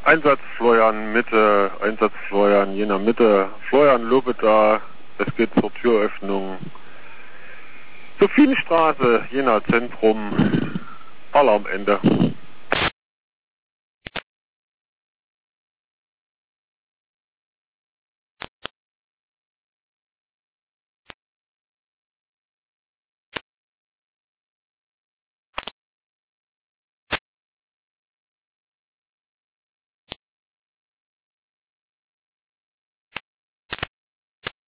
Einsatz Florian Mitte, Einsatz Florian Jena Mitte, Florian Lobeda, es geht zur Türöffnung. Sophienstraße, Jena Zentrum, Alarmende.